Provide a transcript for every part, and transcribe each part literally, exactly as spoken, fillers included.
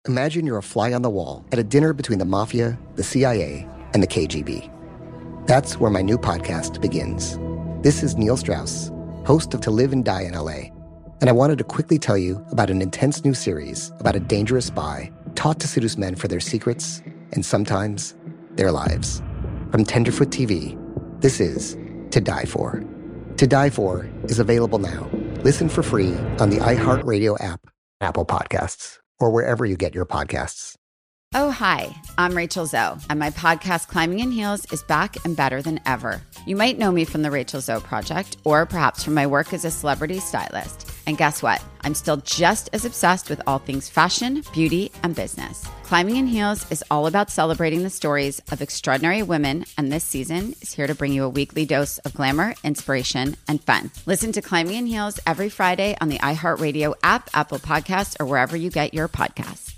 Imagine you're a fly on the wall at a dinner between the mafia, the C I A, and the K G B. That's where my new podcast begins. This is Neil Strauss, host of To Live and Die in L A, and I wanted to quickly tell you about an intense new series about a dangerous spy taught to seduce men for their secrets and sometimes their lives. From Tenderfoot T V, this is To Die For. To Die For is available now. Listen for free on the iHeartRadio app, Apple Podcasts, or wherever you get your podcasts. Oh, hi, I'm Rachel Zoe, and my podcast, Climbing in Heels, is back and better than ever. You might know me from the Rachel Zoe Project, or perhaps from my work as a celebrity stylist. And guess what? I'm still just as obsessed with all things fashion, beauty, and business. Climbing in Heels is all about celebrating the stories of extraordinary women, and this season is here to bring you a weekly dose of glamour, inspiration, and fun. Listen to Climbing in Heels every Friday on the iHeartRadio app, Apple Podcasts, or wherever you get your podcasts.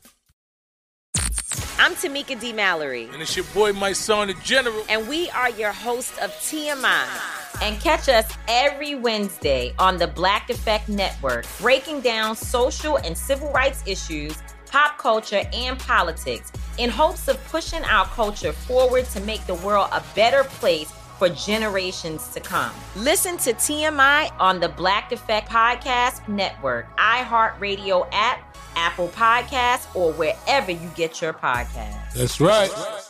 I'm Tamika D. Mallory. And it's your boy, my son, the General. And we are your hosts of T M I. And catch us every Wednesday on the Black Effect Network, breaking down social and civil rights issues, pop culture, and politics in hopes of pushing our culture forward to make the world a better place for generations to come. Listen to T M I on the Black Effect Podcast Network, iHeartRadio app, Apple Podcasts, or wherever you get your podcasts. That's right.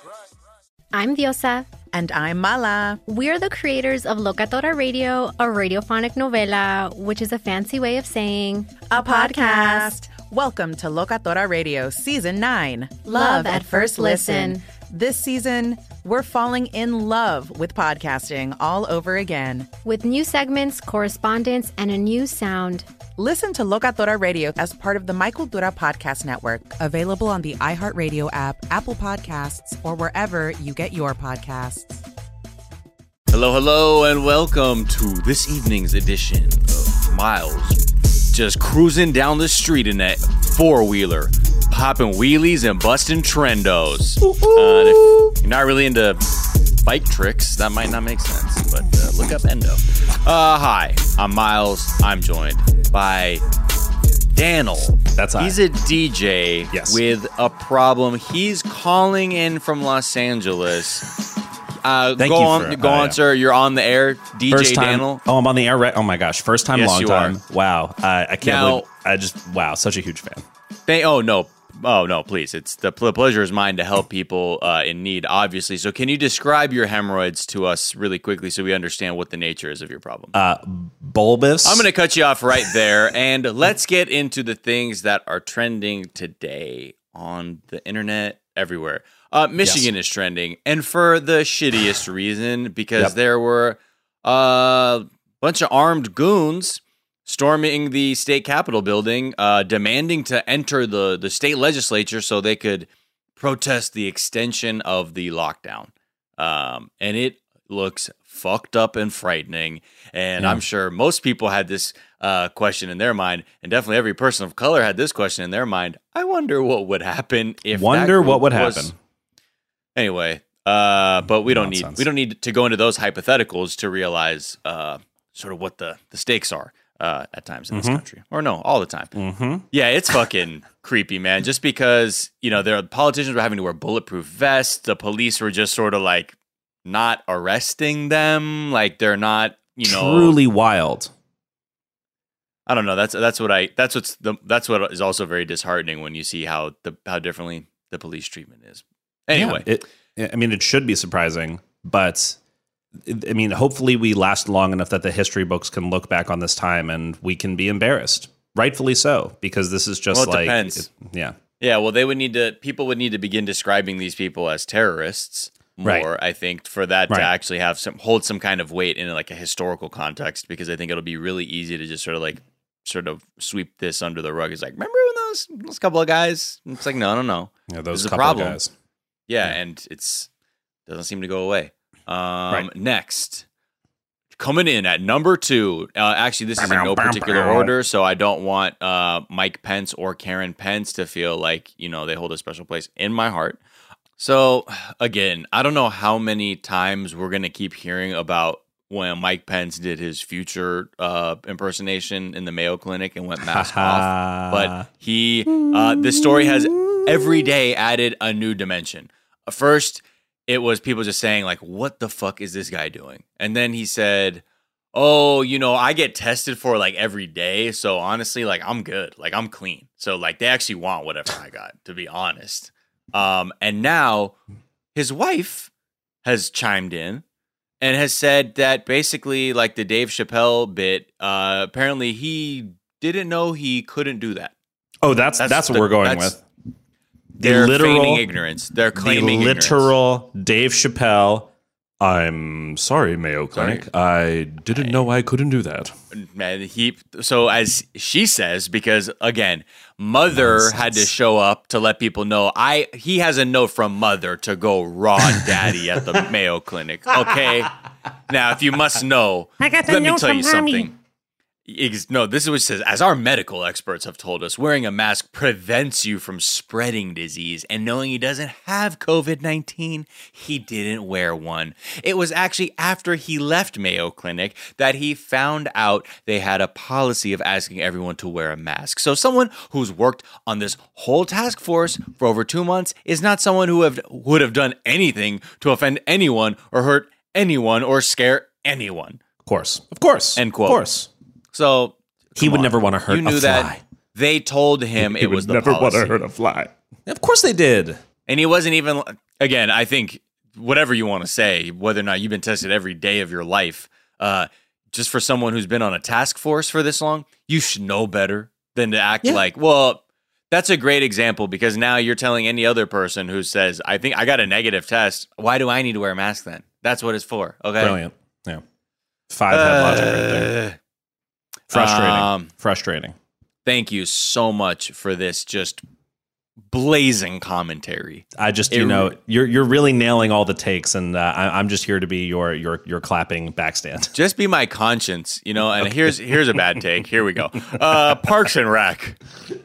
I'm Diosa. And I'm Mala. We're the creators of Locatora Radio, a radiophonic novela, which is a fancy way of saying a podcast. Welcome to Locatora Radio Season nine. Love at First Listen. This season, we're falling in love with podcasting all over again. With new segments, correspondence, and a new sound. Listen to Locatora Radio as part of the My Cultura Podcast Network. Available on the iHeartRadio app, Apple Podcasts, or wherever you get your podcasts. Hello, hello, and welcome to this evening's edition of Miles. Just cruising down the street in that four-wheeler, popping wheelies and busting trendos. Uh, and if you're not really into bike tricks, that might not make sense, but uh, look up Endo. Uh, hi, I'm Miles. I'm joined by Daniel. That's I. He's a D J yes. with a problem. He's calling in from Los Angeles. Uh, Thank go you on, for, go uh, on, yeah. sir. You're on the air, D J First time, Daniel. Oh, I'm on the air. Right? Oh my gosh, first time, Yes, long you time. are. Wow, uh, I can't Now- believe. I just wow, such a huge fan. Thank, oh no, oh no, please. It's the, the pleasure is mine to help people uh, in need, obviously. So, can you describe your hemorrhoids to us really quickly so we understand what the nature is of your problem? Uh, bulbous. I'm going to cut you off right there, and let's get into the things that are trending today on the internet everywhere. Uh, Michigan Yes. is trending, and for the shittiest reason, because Yep. there were a bunch of armed goons storming the state capitol building, uh, demanding to enter the, the state legislature so they could protest the extension of the lockdown. Um, and it looks fucked up and frightening. And Yeah. I'm sure most people had this uh, question in their mind, and definitely every person of color had this question in their mind. I wonder what would happen if Wonder that what would group was- happen. Anyway, uh, but we don't Nonsense. need we don't need to go into those hypotheticals to realize uh, sort of what the, the stakes are uh, at times in Mhm. this country, or no, all the time. Mm-hmm. Yeah, it's fucking creepy, man. Just because you know there politicians were having to wear bulletproof vests, the police were just sort of like not arresting them, like they're not, you know, Truly wild. I don't know. That's that's what I that's what's the that's what is also very disheartening when you see how the how differently the police treatment is. Anyway, Yeah, it, I mean, it should be surprising, but I mean, hopefully we last long enough that the history books can look back on this time and we can be embarrassed, rightfully so, because this is just Well, it like, depends. it- yeah, yeah. Well, they would need to. People would need to begin describing these people as terrorists more. Right. I think for that Right. to actually have some hold some kind of weight in like a historical context, because I think it'll be really easy to just sort of like sort of sweep this under the rug. It's like, remember when those those couple of guys? It's like, no, no, no. yeah, There's those a couple problem. of guys. Yeah, Yeah. and it's doesn't seem to go away. Um, Right. Next, coming in at number two. Uh, actually, this is in no particular order, so I don't want uh, Mike Pence or Karen Pence to feel like you know they hold a special place in my heart. So again, I don't know how many times we're gonna keep hearing about when Mike Pence did his future uh, impersonation in the Mayo Clinic and went mask off. But he, uh, this story has every day added a new dimension. First, it was people just saying like, what the fuck is this guy doing? And then he said, oh, you know, I get tested for like every day. So honestly, like I'm good. Like I'm clean. So like they actually want whatever I got, to be honest. Um, and now his wife has chimed in and has said that basically like the Dave Chappelle bit, uh, apparently he didn't know he couldn't do that. Oh, that's that's, that's what the, we're going with. The they're literal feigning ignorance. They're claiming the literal ignorance. Dave Chappelle. I'm sorry, Mayo Clinic. Sorry. I didn't know I couldn't do that. Man, he so as she says, because again, Mother Nonsense. had to show up to let people know. I he has a note from Mother to go raw daddy at the Mayo Clinic. Okay, now if you must know, I got the let note me tell from you mommy. something. No, this is what it says. As our medical experts have told us, wearing a mask prevents you from spreading disease. And knowing he doesn't have COVID nineteen, he didn't wear one. It was actually after he left Mayo Clinic that he found out they had a policy of asking everyone to wear a mask. So someone who's worked on this whole task force for over two months is not someone who have, would have done anything to offend anyone or hurt anyone or scare anyone. Of course. Of course. End quote. Of course. So he would on. never want to hurt you knew a fly. That they told him he it was would the never policy. want to hurt a fly. Of course they did. And he wasn't even, again, I think whatever you want to say, whether or not you've been tested every day of your life, uh, just for someone who's been on a task force for this long, you should know better than to act yeah. like, well, that's a great example because now you're telling any other person who says, I think I got a negative test. Why do I need to wear a mask then? That's what it's for. Okay. Brilliant. Yeah. Five head uh, logic right there. Frustrating. Um, Frustrating. Thank you so much for this just blazing commentary. I just, it, you know, you're you're really nailing all the takes, and uh, I, I'm just here to be your your your clapping backstand. Just be my conscience, you know. And okay. here's here's a bad take. Here we go. Uh, Parks and Rec.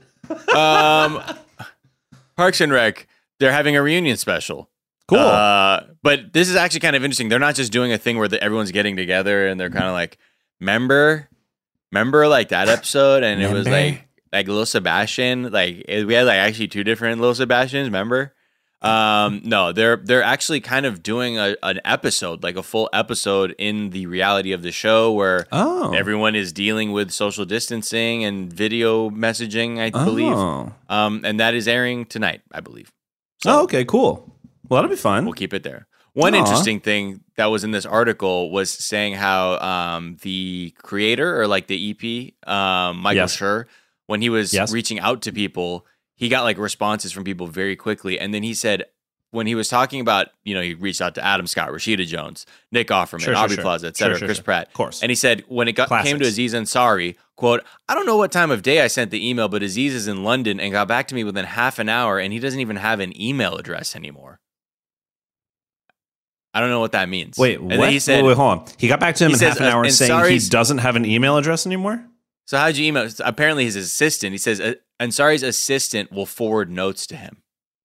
Um, Parks and Rec. They're having a reunion special. Cool. Uh, but this is actually kind of interesting. They're not just doing a thing where the, everyone's getting together and they're kind of like, remember. Remember like that episode and remember? It was like like Lil Sebastian, like it, we had like actually two different Lil Sebastians, remember? Um, no, they're they're actually kind of doing a, an episode, like a full episode in the reality of the show where oh. everyone is dealing with social distancing and video messaging, I oh. believe. Um, and that is airing tonight, I believe. So oh, okay, cool. Well, that'll be fun. We'll keep it there. One Aww. interesting thing that was in this article was saying how um, the creator or like the E P, um, Michael yes. Schur, when he was yes. reaching out to people, he got like responses from people very quickly. And then he said when he was talking about, you know, he reached out to Adam Scott, Rashida Jones, Nick Offerman, sure, Aubrey sure, Plaza, et cetera, sure, sure, Chris sure. Pratt. Of course. And he said when it got, came to Aziz Ansari, quote, I don't know what time of day I sent the email, but Aziz is in London and got back to me within half an hour and he doesn't even have an email address anymore. I don't know what that means. Wait, and what? Then he said, wait, wait, hold on. He got back to him in says, half an hour uh, saying he doesn't have an email address anymore? So how'd you email? Apparently his assistant, he says, uh, Ansari's assistant will forward notes to him.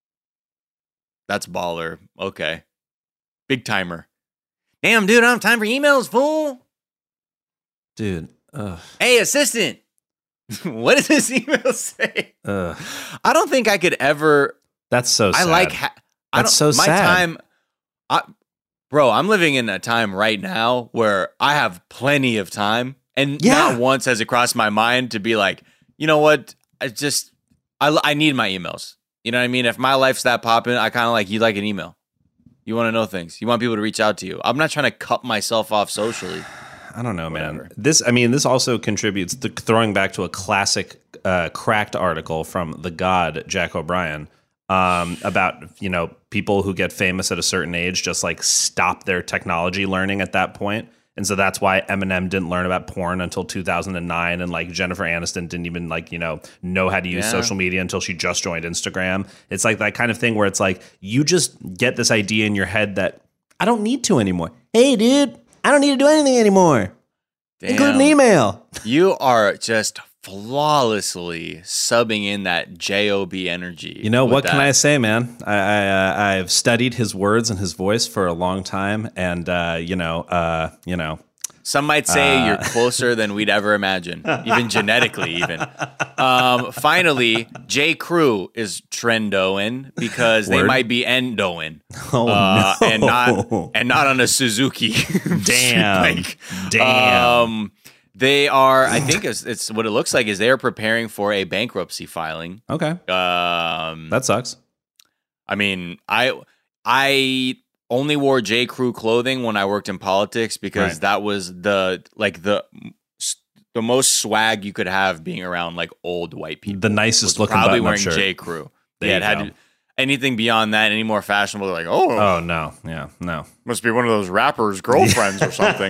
That's baller. Okay. Big timer. Damn, dude, I don't have time for emails, fool. Dude. Ugh. Hey, assistant. What does this email say? Ugh. I don't think I could ever. That's so sad. I like. Ha- I That's so my sad. Time. I, bro, I'm living in a time right now where I have plenty of time, and yeah. not once has it crossed my mind to be like, you know what? I just, I, I need my emails. You know what I mean? If my life's that popping, I kind of like you like an email. You want to know things. You want people to reach out to you. I'm not trying to cut myself off socially. I don't know, Whatever. man. This, I mean, this also contributes to throwing back to a classic uh, Cracked article from the God Jack O'Brien. Um, about, you know, people who get famous at a certain age just like stop their technology learning at that point. And so that's why Eminem didn't learn about porn until two thousand nine. And like Jennifer Aniston didn't even like, you know, know how to use yeah. social media until she just joined Instagram. It's like that kind of thing where it's like you just get this idea in your head that I don't need to anymore. Hey, dude, I don't need to do anything anymore. Damn. Include an email. You are just flawlessly subbing in that J O B energy. You know, what that. can I say, man? I, I, uh, I've studied his words and his voice for a long time. And, uh, you know, uh, you know. Some might say uh, you're closer than we'd ever imagine, even genetically even. Um, finally, J. Crew is trendoing because they Word? might be endoing. Oh, uh, no. And not, and not on a Suzuki. Damn. like, Damn. Um, They are, I think it's, it's what it looks like is they're preparing for a bankruptcy filing. Okay. Um, That sucks. I mean, I I only wore J. Crew clothing when I worked in politics because Right. that was the like the the most swag you could have being around like old white people. The nicest was looking probably button-up wearing shirt. J. Crew. There yeah, you it had go. to, anything beyond that, any more fashionable, they're like, oh, Oh, no. Yeah, no. must be one of those rappers' girlfriends or something.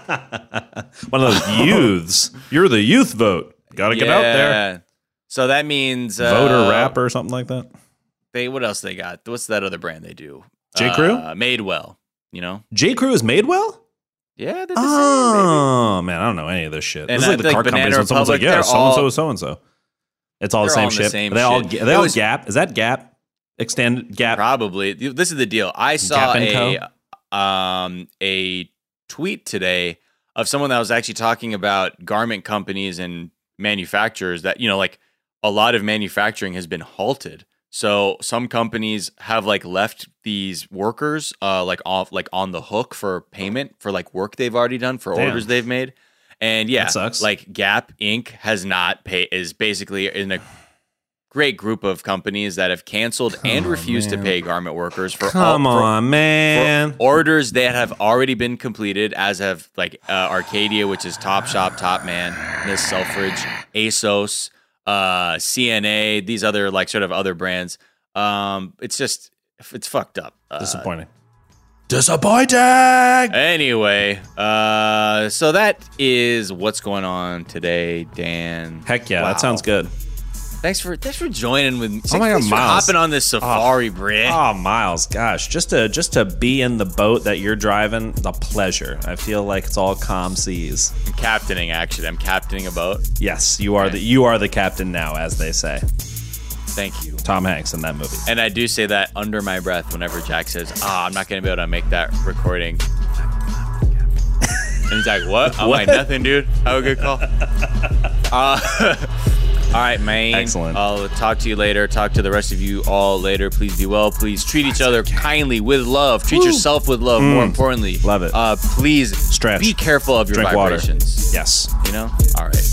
One of those youths. You're the youth vote. Got to get out there. So that means uh, Voter rap or something like that. They what else they got? What's that other brand they do? J. Crew? Uh, Madewell. You know? J. Crew is Madewell? Yeah, they're the oh, man, I don't know any of this shit. And this is I like the think car Banana companies when someone's like, Republic, yeah, they're so and so all- is so and so. It's all the they're same all in the shit. same Are they all shit. are they It all was- Gap? Is that Gap? Extended Gap? Probably. This is the deal. I saw Gap and a um a tweet today of someone that was actually talking about garment companies and manufacturers that, you know, like a lot of manufacturing has been halted. So some companies have like left these workers uh like off like on the hook for payment for like work they've already done for Damn. orders they've made. And yeah, That sucks. like Gap Incorporated has not pay is basically in a great group of companies that have canceled and on, refused man. to pay garment workers for Come all, for- on, man. for orders that have already been completed, as have like uh, Arcadia, which is Topshop, Top Man, Miss Selfridge, ASOS, uh, C N A, these other like sort of other brands. Um, it's just it's fucked up. Uh, Disappointing. Disappointing. Anyway, uh, so that is what's going on today, Dan. Heck yeah, Wow. that sounds good. Thanks for thanks for joining with me. Oh my God, Thanks for Miles. hopping on this safari, Brit. Oh, Miles, gosh, just to just to be in the boat that you're driving, the pleasure. I feel like it's all calm seas. I'm captaining, actually. I'm captaining a boat. Yes, you are Okay. the you are the captain now, as they say. Thank you. Tom Hanks in that movie. And I do say that under my breath whenever Jack says, "Ah, I'm not going to be able to make that recording." And he's like, "What?" I'm like, What? "Nothing, dude. Have a good call." Uh, all right, man. Excellent. I'll talk to you later. Talk to the rest of you all later. Please be well. Please treat each other kindly with love. Treat yourself with love. More importantly, Love it. Uh, please Stretch. be careful of your Drink water. vibrations. Yes. You know. All right.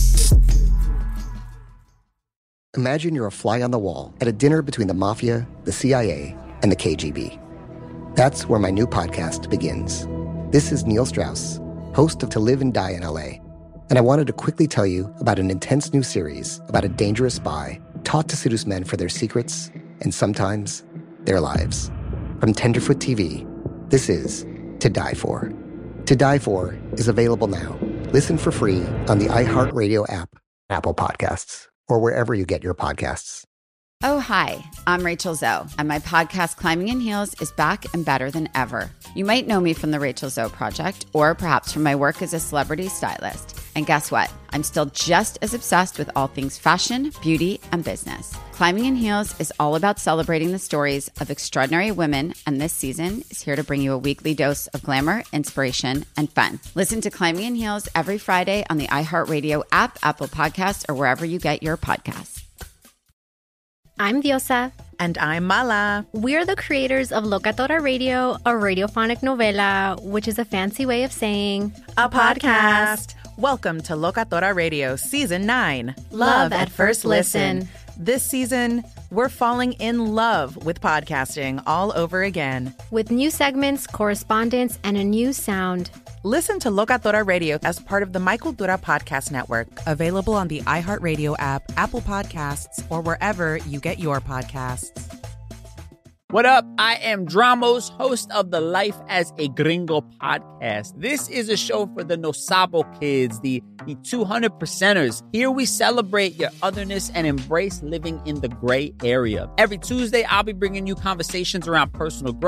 Imagine you're a fly on the wall at a dinner between the mafia, the C I A, and the K G B. That's where my new podcast begins. This is Neil Strauss, host of To Live and Die in L A, and I wanted to quickly tell you about an intense new series about a dangerous spy taught to seduce men for their secrets and sometimes their lives. From Tenderfoot T V, this is To Die For. To Die For is available now. Listen for free on the iHeartRadio app, Apple Podcasts, or wherever you get your podcasts. Oh, hi, I'm Rachel Zoe, and my podcast, Climbing in Heels, is back and better than ever. You might know me from the Rachel Zoe Project, or perhaps from my work as a celebrity stylist. And guess what? I'm still just as obsessed with all things fashion, beauty, and business. Climbing in Heels is all about celebrating the stories of extraordinary women, and this season is here to bring you a weekly dose of glamour, inspiration, and fun. Listen to Climbing in Heels every Friday on the iHeartRadio app, Apple Podcasts, or wherever you get your podcasts. I'm Diosa. And I'm Mala. We're the creators of Locatora Radio, a radiophonic novela, which is a fancy way of saying A podcast. Welcome to Locatora Radio Season nine. Love at First Listen. This season, we're falling in love with podcasting all over again. with new segments, correspondence, and a new sound. Listen to Locatora Radio as part of the Michael Dura Podcast Network. Available on the iHeartRadio app, Apple Podcasts, or wherever you get your podcasts. What up? I am Dramos, host of the Life as a Gringo podcast. This is a show for the No Sabo kids, the, the two hundred percenters. Here we celebrate your otherness and embrace living in the gray area. Every Tuesday, I'll be bringing you conversations around personal growth,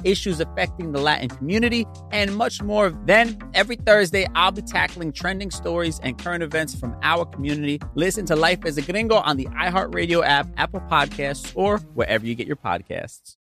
issues affecting the Latin community, and much more. Then, every Thursday, I'll be tackling trending stories and current events from our community. Listen to Life as a Gringo on the iHeartRadio app, Apple Podcasts, or wherever you get your podcasts.